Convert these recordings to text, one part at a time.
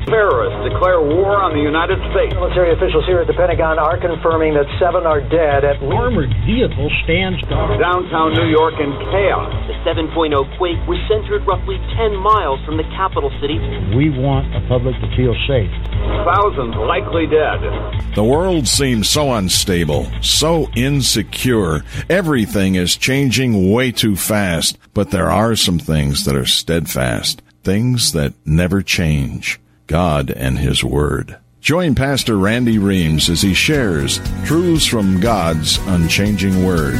Terrorists declare war on the United States. Military officials here at the Pentagon are confirming that 7 are dead at least. Armored vehicle stands guard. Downtown New York in chaos. The 7.0 quake was centered roughly 10 miles from the capital city. We want the public to feel safe. Thousands likely dead. The world seems so unstable, so insecure. Everything is changing way too fast. But there are some things that are steadfast, things that never change. God and His Word. Join Pastor Randy Reams as he shares truths from God's unchanging Word.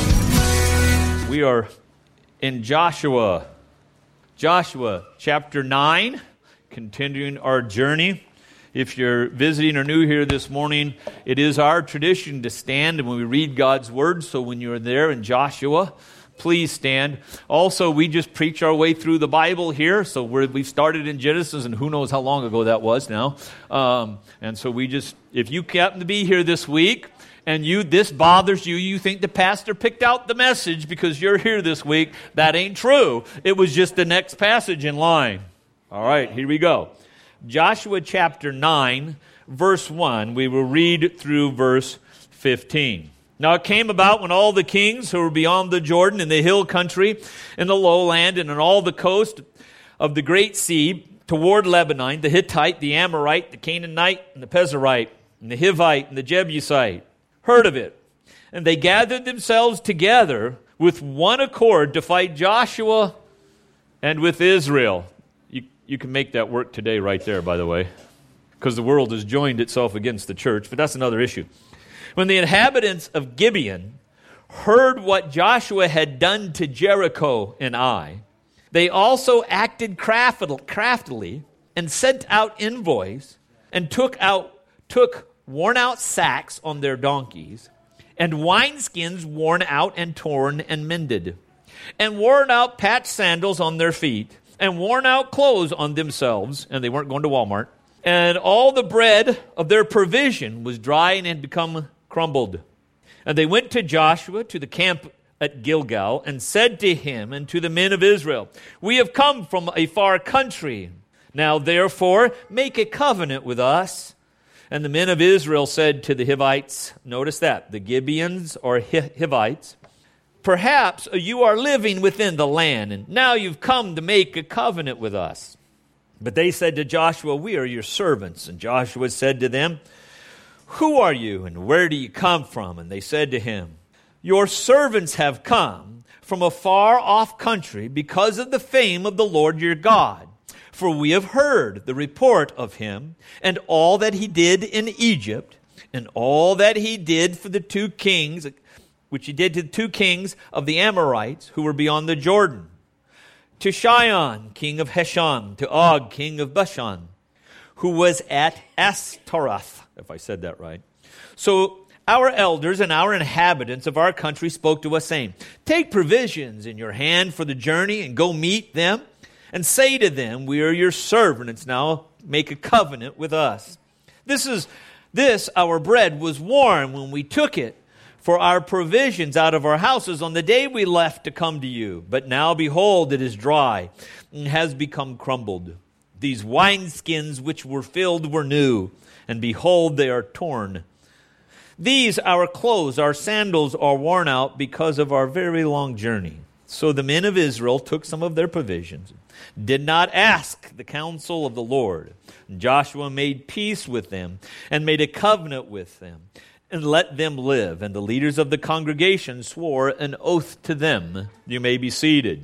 We are in Joshua chapter 9, continuing our journey. If you're visiting or new here this morning, it is our tradition to stand when we read God's Word. So when you're there in Joshua, please stand. Also, we just preach our way through the Bible here. So we've started in Genesis, and who knows how long ago that was now. And so if you happen to be here this week, and this bothers you, you think the pastor picked out the message because you're here this week, that ain't true. It was just the next passage in line. All right, here we go. Joshua chapter 9, verse 1. We will read through verse 15. Now it came about when all the kings who were beyond the Jordan in the hill country, in the lowland, and on all the coast of the great sea toward Lebanon, the Hittite, the Amorite, the Canaanite, and the Pezerite, and the Hivite, and the Jebusite, heard of it. And they gathered themselves together with one accord to fight Joshua and with Israel. You can make that work today right there, by the way, because the world has joined itself against the church, but that's another issue. When the inhabitants of Gibeon heard what Joshua had done to Jericho and Ai, they also acted craftily and sent out envoys and took worn-out sacks on their donkeys and wineskins worn out and torn and mended, and worn-out patched sandals on their feet and worn-out clothes on themselves, and they weren't going to Walmart, and all the bread of their provision was dry and had become crumbled. And they went to Joshua to the camp at Gilgal and said to him and to the men of Israel, "We have come from a far country. Now therefore make a covenant with us." And the men of Israel said to the Hivites, notice that, the Gibeons or Hivites, "Perhaps you are living within the land, and now you've come to make a covenant with us." But they said to Joshua, "We are your servants." And Joshua said to them, "Who are you, and where do you come from?" And they said to him, "Your servants have come from a far-off country because of the fame of the Lord your God. For we have heard the report of him, and all that he did in Egypt, and all that he did for the 2 kings, which he did to the 2 kings of the Amorites who were beyond the Jordan, to Sihon, king of Heshbon, to Og, king of Bashan, who was at Ashtaroth, if I said that right. So our elders and our inhabitants of our country spoke to us, saying, "Take provisions in your hand for the journey and go meet them, and say to them, 'We are your servants, now make a covenant with us.' This our bread was warm when we took it for our provisions out of our houses on the day we left to come to you. But now, behold, it is dry and has become crumbled. These wineskins which were filled were new, and behold, they are torn. These our clothes, our sandals are worn out because of our very long journey." So the men of Israel took some of their provisions, did not ask the counsel of the Lord. And Joshua made peace with them and made a covenant with them and let them live. And the leaders of the congregation swore an oath to them. You may be seated.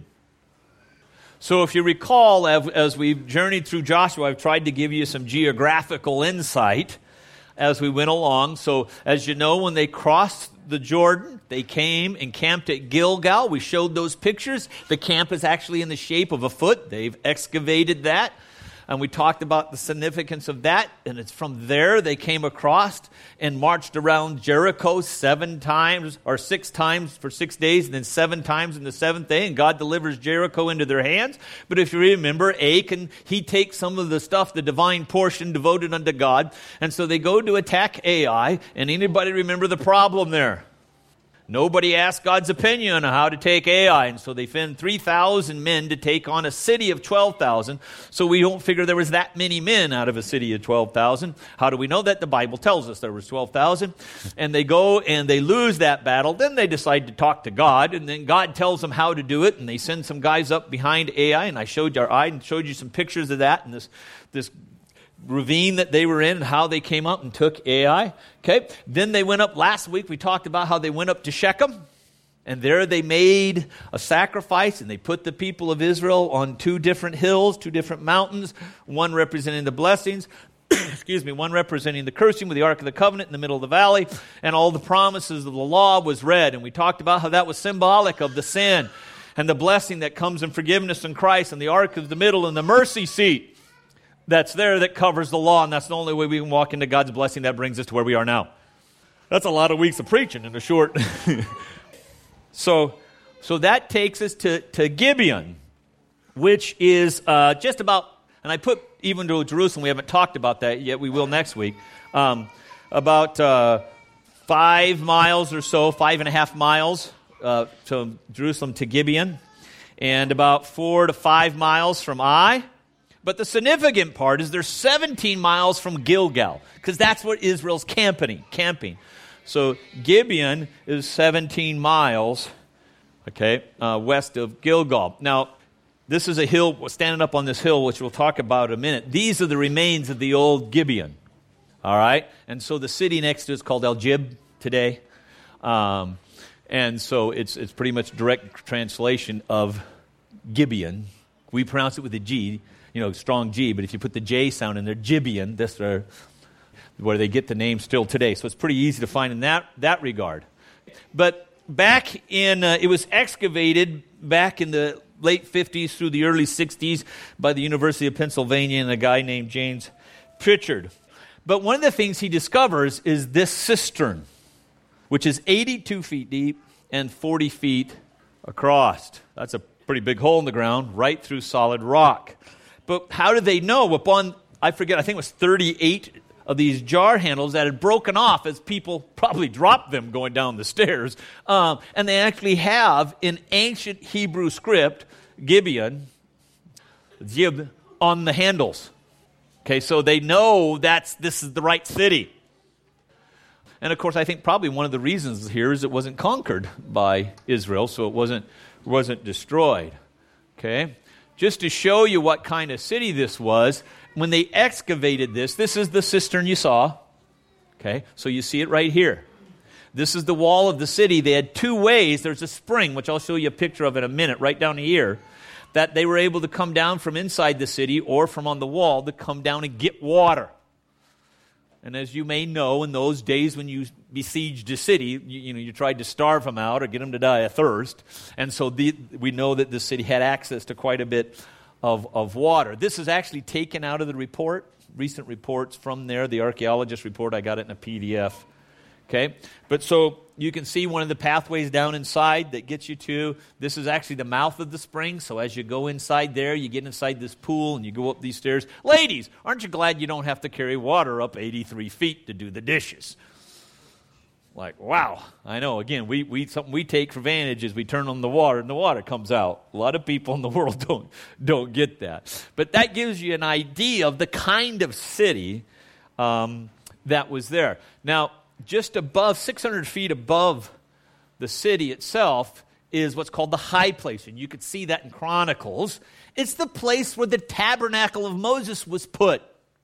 So if you recall, as we've journeyed through Joshua, I've tried to give you some geographical insight as we went along. So as you know, when they crossed the Jordan, they came and camped at Gilgal. We showed those pictures. The camp is actually in the shape of a foot. They've excavated that. And we talked about the significance of that. And it's from there they came across and marched around Jericho 7 times or 6 times for 6 days, and then 7 times in the 7th day. And God delivers Jericho into their hands. But if you remember, Achan, he takes some of the stuff, the divine portion devoted unto God. And so they go to attack Ai. And anybody remember the problem there? Nobody asked God's opinion on how to take Ai, and so they send 3,000 men to take on a city of 12,000. So we don't figure there was that many men out of a city of 12,000. How do we know that? The Bible tells us there was 12,000. And they go and they lose that battle. Then they decide to talk to God, and then God tells them how to do it, and they send some guys up behind Ai, and I showed you some pictures of that, and this ravine that they were in and how they came up and took Ai. Okay. Then they went up, last week we talked about how they went up to Shechem, and there they made a sacrifice, and they put the people of Israel on 2 different hills, 2 different mountains, one representing the blessings, one representing the cursing with the Ark of the Covenant in the middle of the valley, and all the promises of the law was read. And we talked about how that was symbolic of the sin and the blessing that comes in forgiveness in Christ, and the Ark of the middle and the mercy seat that's there that covers the law, and that's the only way we can walk into God's blessing that brings us to where we are now. That's a lot of weeks of preaching in a short. So that takes us to Gibeon, which is just about, and I put even to Jerusalem, we haven't talked about that yet, we will next week, about 5 miles or so, 5.5 miles to Jerusalem to Gibeon, and about 4 to 5 miles from Ai. But the significant part is they're 17 miles from Gilgal, because that's where Israel's camping. So Gibeon is 17 miles, west of Gilgal. Now, this is a hill, standing up on this hill, which we'll talk about in a minute. These are the remains of the old Gibeon, all right? And so the city next to it is called El-Jib today. And so it's pretty much direct translation of Gibeon. We pronounce it with a G, strong G, but if you put the J sound in there, Gibeon, that's where they get the name still today. So it's pretty easy to find in that regard. But back in, it was excavated back in the late 50s through the early 60s by the University of Pennsylvania and a guy named James Pritchard. But one of the things he discovers is this cistern, which is 82 feet deep and 40 feet across. That's a pretty big hole in the ground, right through solid rock. But how did they know? I think it was 38 of these jar handles that had broken off as people probably dropped them going down the stairs. And they actually have in ancient Hebrew script, Gibeon, Zib, on the handles. Okay, so they know this is the right city. And of course, I think probably one of the reasons here is it wasn't conquered by Israel, so it wasn't destroyed. Okay? Just to show you what kind of city this was, when they excavated this is the cistern you saw. Okay, so you see it right here. This is the wall of the city. They had 2 ways. There's a spring, which I'll show you a picture of in a minute, right down here, that they were able to come down from inside the city or from on the wall to come down and get water. And as you may know, in those days when you besieged a city, you tried to starve them out or get them to die of thirst. And so we know that the city had access to quite a bit of water. This is actually taken out of the report, recent reports from there, the archaeologist report. I got it in a PDF. Okay? But so you can see one of the pathways down inside that gets you to, this is actually the mouth of the spring. So as you go inside there, you get inside this pool and you go up these stairs. Ladies, aren't you glad you don't have to carry water up 83 feet to do the dishes? Like, wow. I know, again, something we take for advantage is we turn on the water and the water comes out. A lot of people in the world don't get that. But that gives you an idea of the kind of city that was there. Now, just above, 600 feet above the city itself is what's called the high place. And you could see that in Chronicles. It's the place where the tabernacle of Moses was put.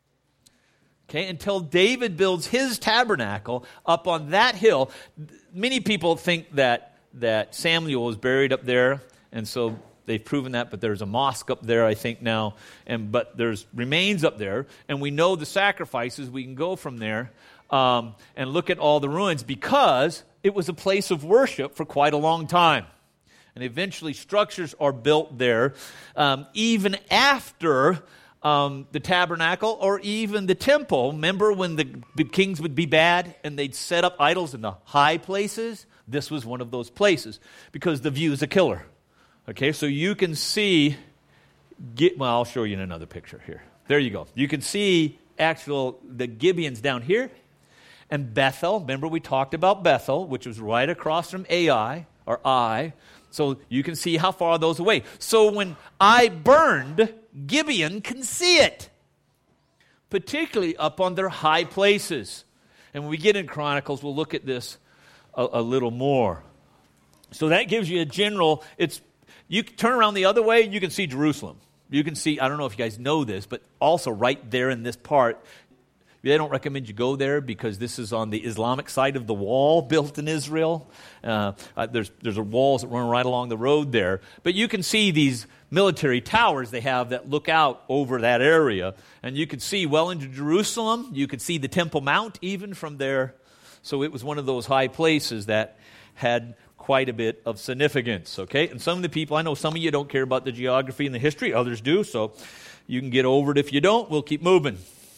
Okay, until David builds his tabernacle up on that hill. Many people think that Samuel was buried up there, and so they've proven that, but there's a mosque up there, I think, now. But there's remains up there, and we know the sacrifices. We can go from there and look at all the ruins because it was a place of worship for quite a long time. And eventually structures are built there even after the tabernacle or even the temple. Remember when the kings would be bad and they'd set up idols in the high places? This was one of those places because the view is a killer. Okay, so you can see, I'll show you in another picture here. There you go. You can see the Gibeons down here. And Bethel, remember we talked about Bethel, which was right across from Ai, or Ai. So you can see how far those away. So when Ai burned, Gibeon can see it, particularly up on their high places. And when we get in Chronicles, we'll look at this a little more. So that gives you a general, you can turn around the other way, you can see Jerusalem. You can see, I don't know if you guys know this, but also right there in this part, they don't recommend you go there because this is on the Islamic side of the wall built in Israel. There's walls that run right along the road there. But you can see these military towers they have that look out over that area. And you could see well into Jerusalem. You could see the Temple Mount even from there. So it was one of those high places that had quite a bit of significance, okay? And some of the people, I know some of you don't care about the geography and the history. Others do, so you can get over it if you don't. We'll keep moving.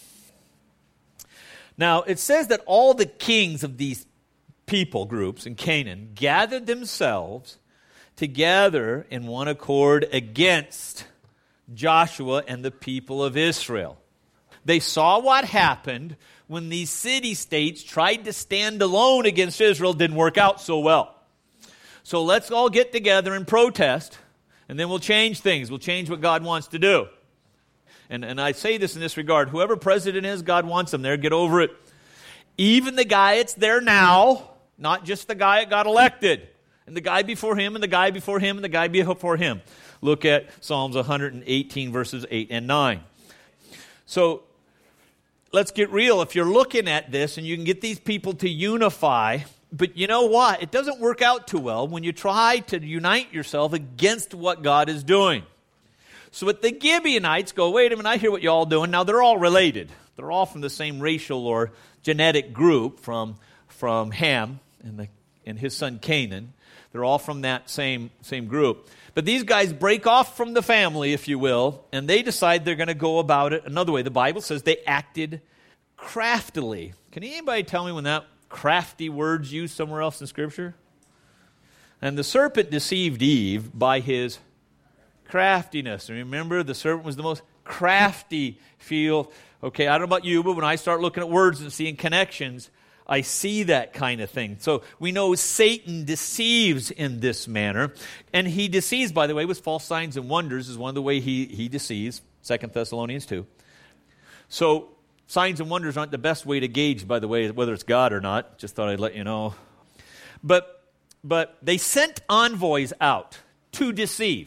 Now, it says that all the kings of these people groups in Canaan gathered themselves together in one accord against Joshua and the people of Israel. They saw what happened when these city-states tried to stand alone against Israel. Didn't work out so well. So let's all get together and protest, and then we'll change things. We'll change what God wants to do. And I say this in this regard. Whoever president is, God wants them there. Get over it. Even the guy that's there now, not just the guy that got elected, and the guy before him, and the guy before him, and the guy before him. Look at Psalms 118, verses 8 and 9. So let's get real. If you're looking at this, and you can get these people to unify, but you know what? It doesn't work out too well when you try to unite yourself against what God is doing. So what the Gibeonites go, wait a minute, I hear what you're all doing. Now, they're all related. They're all from the same racial or genetic group from Ham and his son Canaan. They're all from that same group. But these guys break off from the family, if you will, and they decide they're going to go about it another way. The Bible says they acted craftily. Can anybody tell me when that crafty word's used somewhere else in Scripture? And the serpent deceived Eve by his craftiness. And remember, the serpent was the most crafty field. Okay, I don't know about you, but when I start looking at words and seeing connections, I see that kind of thing. So we know Satan deceives in this manner. And he deceives, by the way, with false signs and wonders is one of the way he deceives. 2 Thessalonians 2. So signs and wonders aren't the best way to gauge, by the way, whether it's God or not. Just thought I'd let you know. But they sent envoys out to deceive.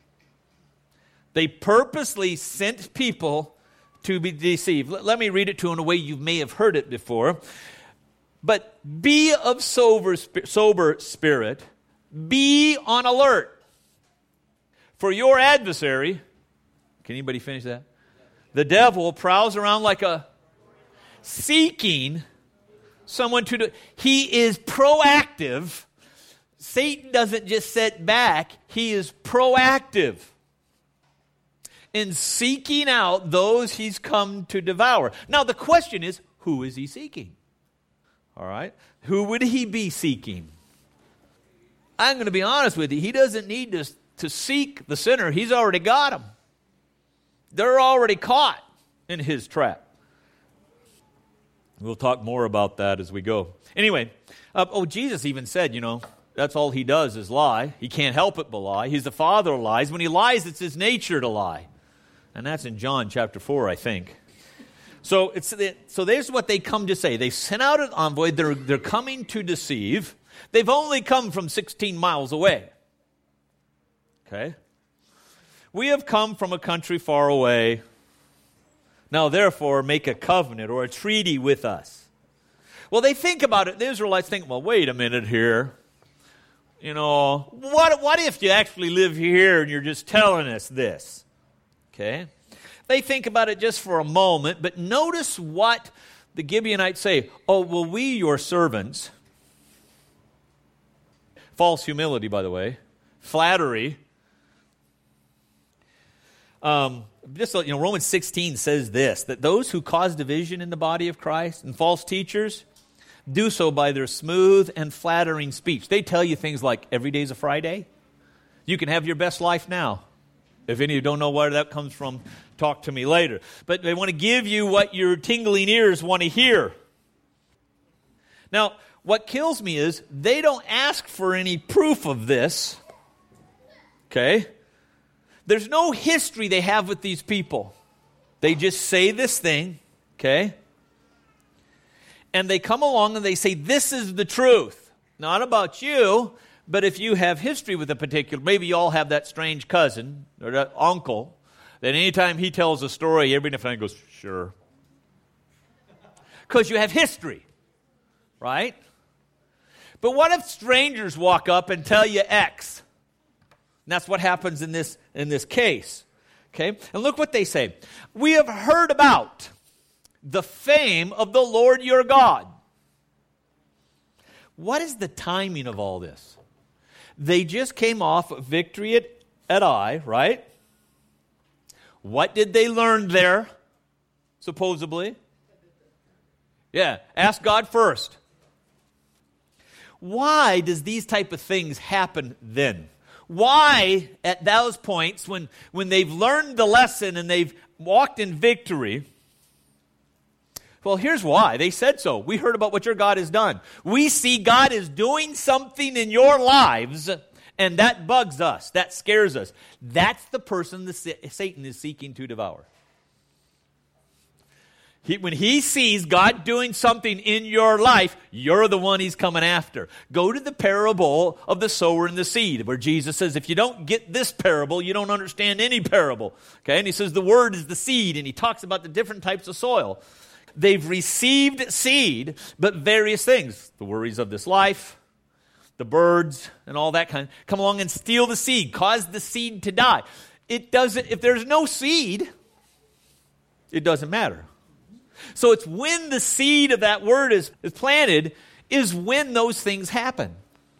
They purposely sent people to be deceived. Let me read it to you in a way you may have heard it before. But be of sober spirit, be on alert. For your adversary, can anybody finish that? The devil prowls around like a seeking someone to do. He is proactive. Satan doesn't just sit back, he is proactive in seeking out those he's come to devour. Now the question is, who is he seeking? All right? Who would he be seeking? I'm going to be honest with you. He doesn't need to seek the sinner. He's already got them. They're already caught in his trap. We'll talk more about that as we go. Anyway, Jesus even said, that's all he does is lie. He can't help it but lie. He's the father of lies. When he lies, it's his nature to lie. And that's in John chapter 4, I think. So there's what they come to say. They sent out an envoy. They're coming to deceive. They've only come from 16 miles away. Okay? We have come from a country far away. Now, therefore, make a covenant or a treaty with us. Well, they think about it. The Israelites think, well, wait a minute here. What if you actually live here and you're just telling us this? Okay? They think about it just for a moment, but notice what the Gibeonites say. Oh, well, we, your servants, false humility, by the way, flattery. Romans 16 says this, that those who cause division in the body of Christ and false teachers do so by their smooth and flattering speech. They tell you things like, every day's a Friday. You can have your best life now. If any of you don't know where that comes from, talk to me later. But they want to give you what your tingling ears want to hear. Now, what kills me is they don't ask for any proof of this. Okay? There's no history they have with these people. They just say this thing, okay? And they come along and they say, this is the truth. Not about you, but if you have history with a particular, maybe you all have that strange cousin or that uncle, that anytime he tells a story, everybody in the family goes, sure. Because you have history, right? But what if strangers walk up and tell you X? And that's what happens in this case. Okay? And look what they say. We have heard about the fame of the Lord your God. What is the timing of all this? They just came off victory at Ai, right? What did they learn there, supposedly? Yeah, ask God first. Why does these type of things happen then? Why, at those points, when they've learned the lesson and they've walked in victory? Well, here's why. They said so. We heard about what your God has done. We see God is doing something in your lives, and that bugs us. That scares us. That's the person that Satan is seeking to devour. When he sees God doing something in your life, you're the one he's coming after. Go to the parable of the sower and the seed, where Jesus says, if you don't get this parable, you don't understand any parable. Okay, and he says the word is the seed, and he talks about the different types of soil. They've received seed, but various things. The worries of this life, the birds, and all that kind, come along and steal the seed, cause the seed to die. It doesn't, if there's no seed, it doesn't matter. So it's when the seed of that word is planted is when those things happen.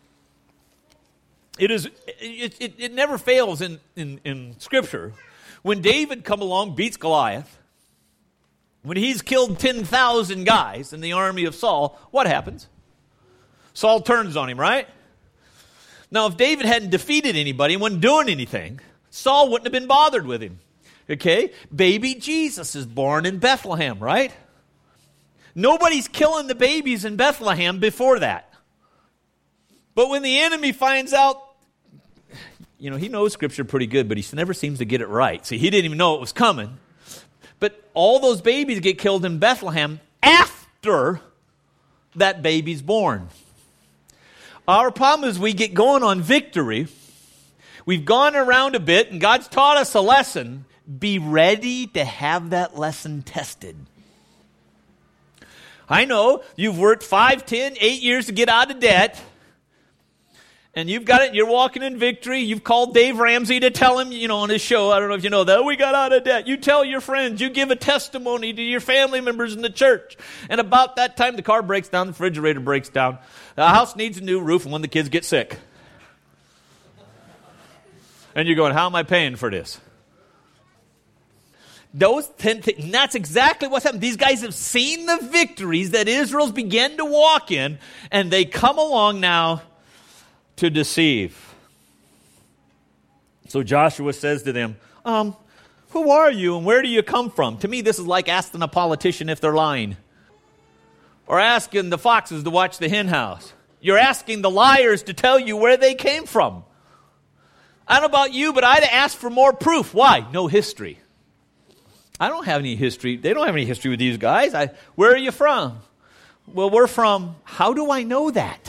It never fails in Scripture. When David come along, beats Goliath, when he's killed 10,000 guys in the army of Saul, what happens? Saul turns on him, right? Now, if David hadn't defeated anybody and wasn't doing anything, Saul wouldn't have been bothered with him. Okay? Baby Jesus is born in Bethlehem, right? Nobody's killing the babies in Bethlehem before that. But when the enemy finds out, he knows Scripture pretty good, but he never seems to get it right. See, he didn't even know it was coming. But all those babies get killed in Bethlehem after that baby's born. Our problem is we get going on victory. We've gone around a bit, and God's taught us a lesson. Be ready to have that lesson tested. I know you've worked 5, 10, 8 years to get out of debt, and you've got it, and you're walking in victory. You've called Dave Ramsey to tell him, on his show, I don't know if you know that, we got out of debt. You tell your friends, you give a testimony to your family members in the church. And about that time, the car breaks down, the refrigerator breaks down, the house needs a new roof, and when the kids get sick. And you're going, how am I paying for this? Those 10 things, and that's exactly what's happened. These guys have seen the victories that Israel's began to walk in, and they come along now to deceive. So Joshua says to them, who are you and where do you come from? To me, this is like asking a politician if they're lying. Or asking the foxes to watch the hen house. You're asking the liars to tell you where they came from. I don't know about you, but I'd ask for more proof. Why? No history. I don't have any history. They don't have any history with these guys. Where are you from? Well, we're from, how do I know that?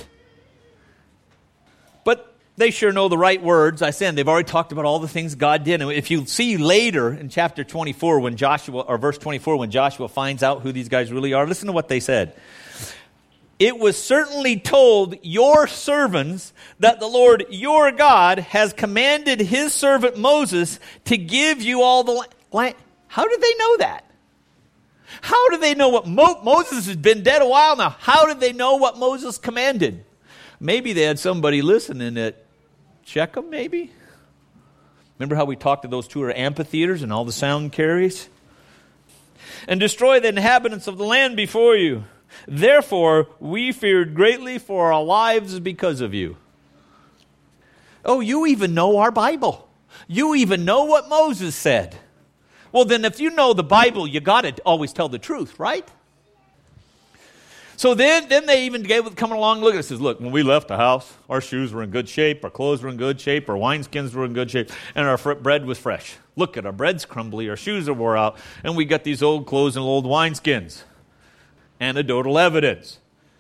But they sure know the right words. I said, they've already talked about all the things God did. And if you see later in chapter 24, verse 24, when Joshua finds out who these guys really are, listen to what they said. It was certainly told your servants that the Lord your God has commanded his servant Moses to give you all the land. How did they know that? How did they know what Moses has been dead a while now? How did they know what Moses commanded? Maybe they had somebody listening at Shechem, maybe? Remember how we talked to those 2 amphitheaters and all the sound carries? And destroy the inhabitants of the land before you. Therefore, we feared greatly for our lives because of you. Oh, you even know our Bible. You even know what Moses said. Well, then if you know the Bible, you got to always tell the truth, right? So then they even come along and look at us and says, look, when we left the house, our shoes were in good shape, our clothes were in good shape, our wineskins were in good shape, and our bread was fresh. Look at our bread's crumbly, our shoes are wore out, and we got these old clothes and old wineskins. Anecdotal evidence.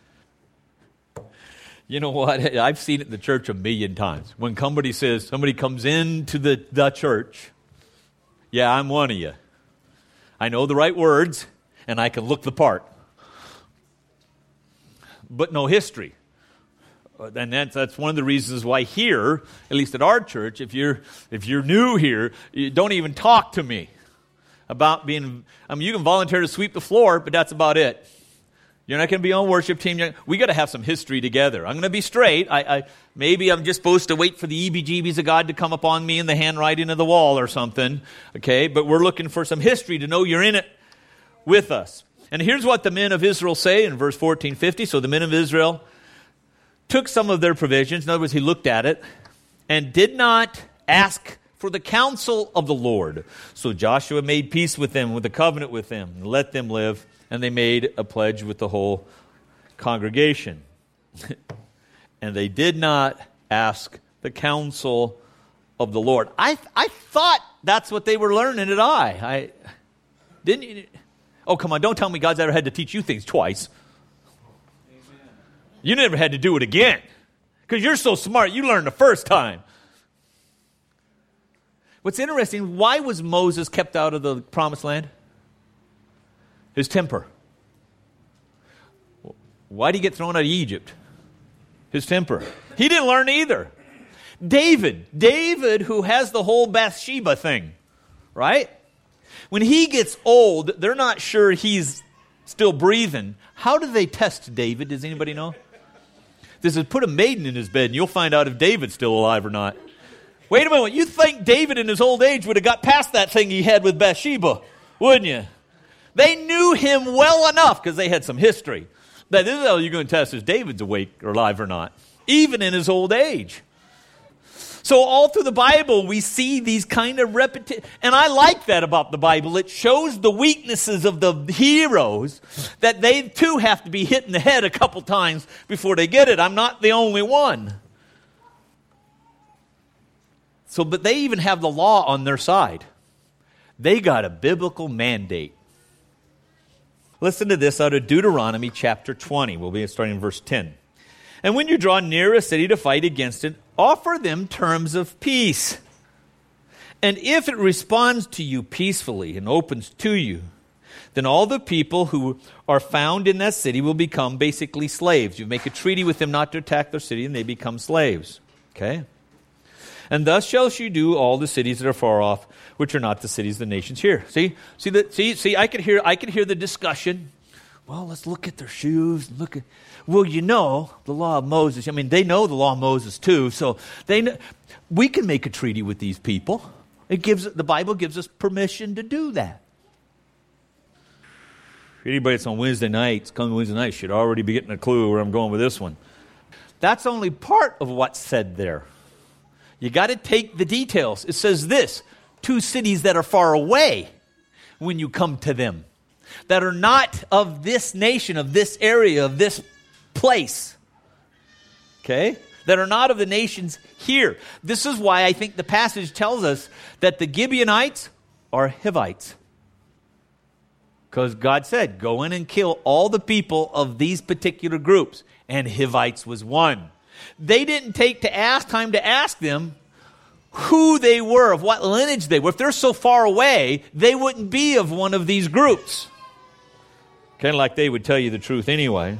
You know what? I've seen it in the church 1,000,000 times. When somebody comes into the church, yeah, I'm one of you. I know the right words, and I can look the part. But no history. And that's one of the reasons why here, at least at our church, if you're new here, you don't even talk to me about being. You can volunteer to sweep the floor, but that's about it. You're not going to be on worship team. We got to have some history together. I'm going to be straight. Maybe I'm just supposed to wait for the EBGBs of God to come upon me in the handwriting of the wall or something. Okay, but we're looking for some history to know you're in it with us. And here's what the men of Israel say in verse 1450. So the men of Israel took some of their provisions. In other words, he looked at it and did not ask for the counsel of the Lord. So Joshua made peace with them, with a covenant with them, and let them live. And they made a pledge with the whole congregation. And they did not ask the counsel of the Lord. I thought that's what they were learning at I didn't. Oh, come on, don't tell me God's ever had to teach you things twice. Amen. You never had to do it again. Because you're so smart, you learned the first time. What's interesting, why was Moses kept out of the promised land? His temper. Why did he get thrown out of Egypt? His temper. He didn't learn either. David, who has the whole Bathsheba thing, right? When he gets old, they're not sure he's still breathing. How do they test David? Does anybody know? This is put a maiden in his bed and you'll find out if David's still alive or not. Wait a minute. You think David in his old age would have got past that thing he had with Bathsheba, wouldn't you? They knew him well enough because they had some history. That this is how you're going to test if David's awake or alive or not, even in his old age. So all through the Bible, we see these kind of repetitions. And I like that about the Bible. It shows the weaknesses of the heroes, that they too have to be hit in the head a couple times before they get it. I'm not the only one. But they even have the law on their side. They got a biblical mandate. Listen to this out of Deuteronomy chapter 20. We'll be starting in verse 10. And when you draw near a city to fight against it, offer them terms of peace. And if it responds to you peacefully and opens to you, then all the people who are found in that city will become basically slaves. You make a treaty with them not to attack their city, and they become slaves. Okay? And thus shall you do all the cities that are far off, which are not the cities of the nations here. See, I could hear the discussion. Well, let's look at their shoes. Well, you know, the law of Moses. I mean, they know the law of Moses too. So we can make a treaty with these people. The Bible gives us permission to do that. Anybody that's on Wednesday nights, come Wednesday night, should already be getting a clue where I'm going with this one. That's only part of what's said there. You got to take the details. It says this: 2 cities that are far away when you come to them, that are not of this nation, of this area, of this place. Okay? That are not of the nations here. This is why I think the passage tells us that the Gibeonites are Hivites. Because God said, go in and kill all the people of these particular groups. And Hivites was one. They didn't take time to ask them who they were, of what lineage they were. If they're so far away, they wouldn't be of one of these groups. Kind of like they would tell you the truth anyway.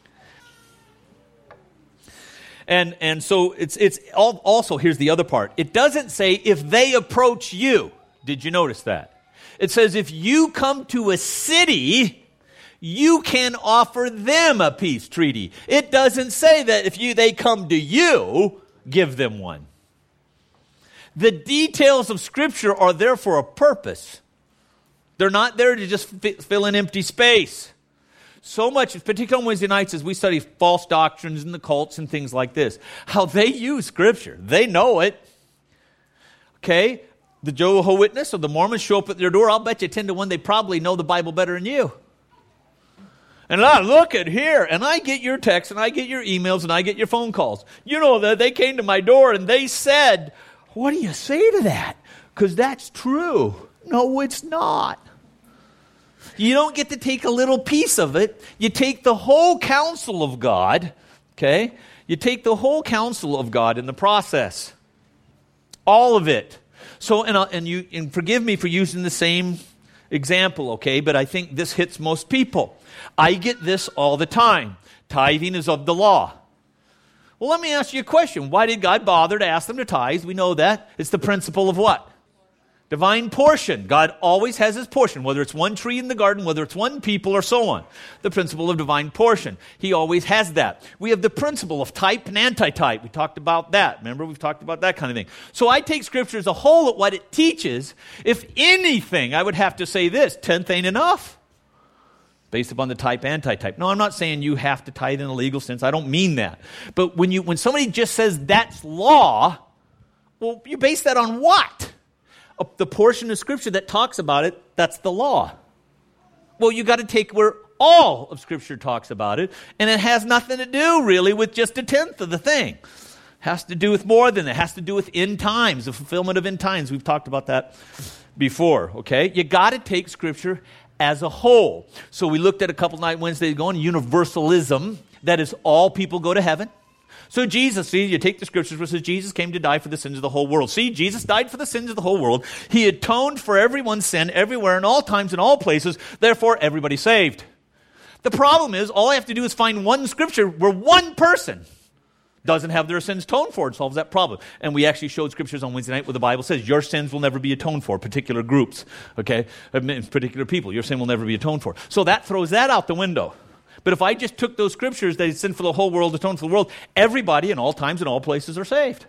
And so it's also, here's the other part. It doesn't say if they approach you. Did you notice that? It says if you come to a city, you can offer them a peace treaty. It doesn't say that if they come to you, give them one. The details of Scripture are there for a purpose. They're not there to just fill an empty space. So much, particularly on Wednesday nights, as we study false doctrines and the cults and things like this, how they use Scripture. They know it. Okay? The Jehovah's Witness or the Mormons show up at their door. I'll bet you 10 to 1 they probably know the Bible better than you. And I look at here, and I get your texts, and I get your emails, and I get your phone calls. You know that they came to my door, and they said, what do you say to that? Because that's true. No, it's not. You don't get to take a little piece of it. You take the whole counsel of God, okay? You take the whole counsel of God in the process. All of it. So, and forgive me for using the same example, okay? But I think this hits most people. I get this all the time. Tithing is of the law. Well, let me ask you a question. Why did God bother to ask them to tithe? We know that. It's the principle of what? Divine portion. God always has his portion, whether it's one tree in the garden, whether it's one people, or so on. The principle of divine portion. He always has that. We have the principle of type and antitype. We talked about that. Remember, we've talked about that kind of thing. So I take Scripture as a whole at what it teaches. If anything, I would have to say this: tenth ain't enough. Based upon the type, antitype. No, I'm not saying you have to tithe in a legal sense. I don't mean that. But when somebody just says that's law, well, you base that on what? The portion of Scripture that talks about it, that's the law. Well, you got to take where all of Scripture talks about it, and it has nothing to do really with just a tenth of the thing. It has to do with more than that. It has to do with end times, the fulfillment of end times. We've talked about that before, okay? You got to take Scripture as a whole. So we looked at a couple night Wednesdays ago on universalism. That is, all people go to heaven. So Jesus, see, you take the Scriptures where it says Jesus came to die for the sins of the whole world. See, Jesus died for the sins of the whole world. He atoned for everyone's sin everywhere, in all times, in all places. Therefore, everybody's saved. The problem is, all I have to do is find one Scripture where one person doesn't have their sins atoned for. It solves that problem. And we actually showed Scriptures on Wednesday night where the Bible says your sins will never be atoned for, particular groups, okay, particular people. Your sin will never be atoned for. So that throws that out the window. But if I just took those Scriptures that sin for the whole world, atone for the world, everybody in all times and all places are saved.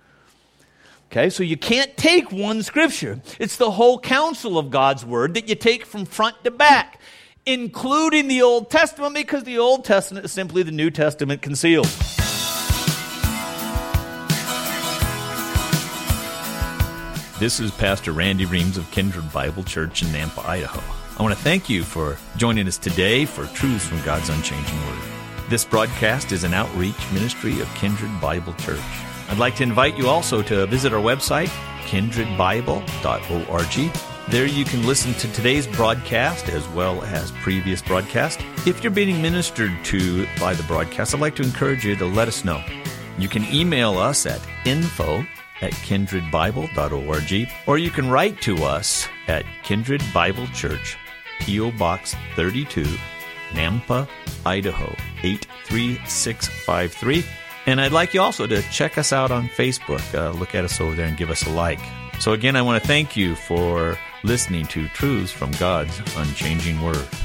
Okay, so you can't take one Scripture. It's the whole counsel of God's Word that you take from front to back, including the Old Testament, because the Old Testament is simply the New Testament concealed. This is Pastor Randy Reams of Kindred Bible Church in Nampa, Idaho. I want to thank you for joining us today for Truths from God's Unchanging Word. This broadcast is an outreach ministry of Kindred Bible Church. I'd like to invite you also to visit our website, kindredbible.org. There you can listen to today's broadcast as well as previous broadcasts. If you're being ministered to by the broadcast, I'd like to encourage you to let us know. You can email us at info@kindredbible.org, or you can write to us at Kindred Bible Church, P.O. Box 32, Nampa, Idaho, 83653. And I'd like you also to check us out on Facebook. Look at us over there and give us a like. So again, I want to thank you for listening to Truths from God's Unchanging Word.